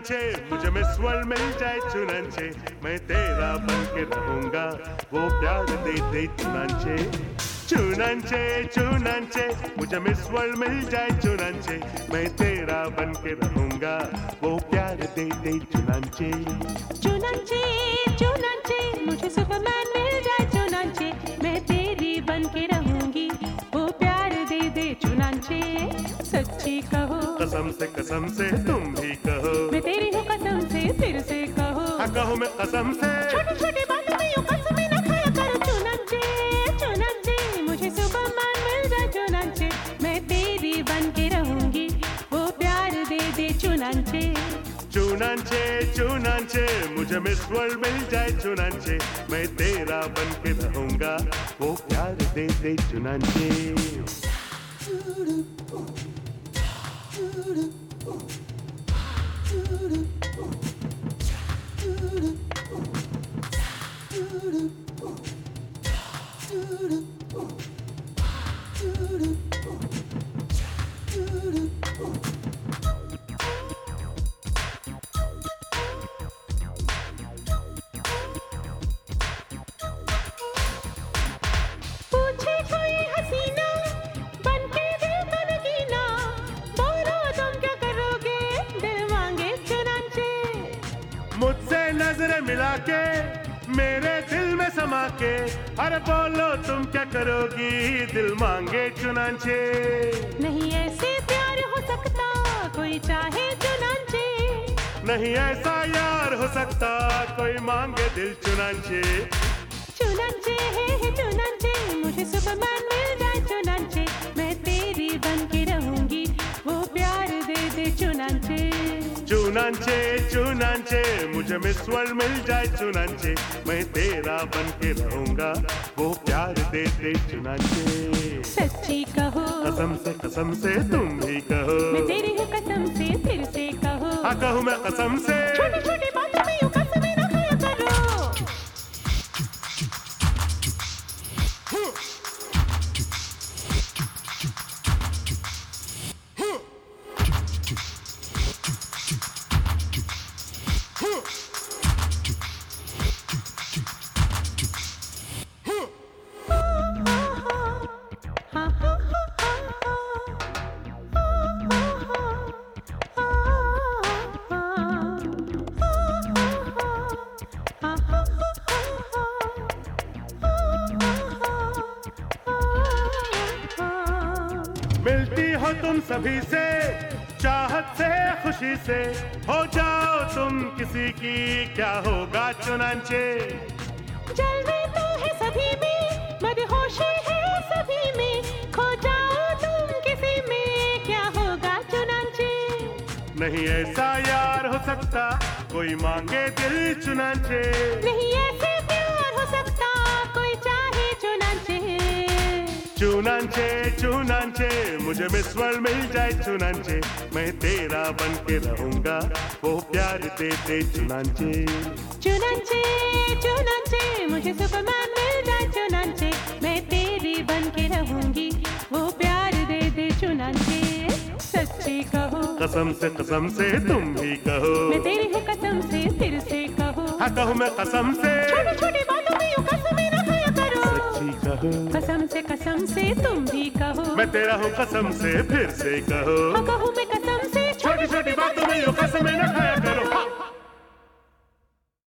चुनांचे मुझे miss world मिल जाए चुनांचे, मैं तेरा बन के रहूंगा वो प्यार दे दे चुनांचे। चुनांचे चुनांचे मुझे मिस वर्ल्ड मिल जाए चुनांचे, मैं तेरा बन के रहूंगा वो प्यार दे दे चुनांचे। चुनांचे चुनांचे मुझे सुपरमैन मिल जाए चुनांचे, मैं तेरी बन के रहूंगी वो प्यार दे दे चुनांचे। सच्ची कहो कसम से तुम भी कहो, मैं तेरी हूँ कसम से फिर से कहो। हाँ कहो मैं कसम से, छोटी छोटी बातों में यूं कसमें न खाया करो। चुनांचे चुनांचे मुझे सुपरमैन मिल जाए चुनांचे, मैं तेरी बन के रहूंगी वो प्यार दे दे चुनांचे। चुनांचे चुनांचे मुझे मिस वर्ल्ड मिल जाए चुनांचे, मैं तेरा बन के रहूंगा वो प्यार दे दे चुनांचे। पूछे कोई हसीना बन के दिल को नगीना, बोलो तुम क्या करोगे दिल मांगे चुनांचे। मुझसे नजरें मिला के मेरे दिल में समा के, अरे बोलो तुम क्या करोगी दिल मांगे चुनांचे। नहीं ऐसे प्यार हो सकता कोई चाहे चुनांचे, नहीं ऐसा यार हो सकता कोई मांगे दिल चुनांचे। चुनांचे है चुनांचे मुझे सुपरमैन मिल जाए चुनांचे, मैं तेरी बन के रहूंगी वो प्यार दे दे चुनांचे। चुनांचे चुनांचे मुझे मिस वर्ल्ड मिल जाए चुनांचे, मैं तेरा बन के रहूंगा वो प्यार दे दे चुनांचे। सच्ची कहो कसम से तुम भी कहो, मैं तेरी हूँ कसम से फिर से कहो। हाँ कहूँ मैं कसम से, छोटी छोटी बातों में यूं कसमें न खाया करो। मिलती हो तुम सभी से चाहत से खुशी से, हो जाओ तुम किसी की क्या होगा चुनांचे। जलवे तो है सभी में मदहोशी है सभी में, खो जाओ तुम किसी में क्या होगा चुनांचे। नहीं ऐसा यार हो सकता कोई मांगे दिल चुनांचे, नहीं ऐसे प्यार हो सकता कोई चाहे चुनांचे। चुनांचे चुनांचे मुझे मिस वर्ल्ड मिल जाए चुनांचे, मैं तेरा बन के रहूंगा वो प्यार दे दे चुनांचे। चुनांचे चुनांचे मुझे सुपरमैन मिल जाए चुनांचे, मैं तेरी बन के रहूंगी वो प्यार दे दे चुनांचे। सच्ची कहो कसम से तुम भी कहो, मैं तेरी हूँ कसम से फिर से कहो। हाँ कहूँ मैं कसम से, छोटी छोटी बातों में यूं कसमें न खाया करो। सच्ची कहो कसम से तुम भी कहो, मैं तेरा हूँ कसम से फिर से कहो। हाँ कहूँ मैं कसम से, छोटी छोटी बातों में यूं कसमें न खाया करो।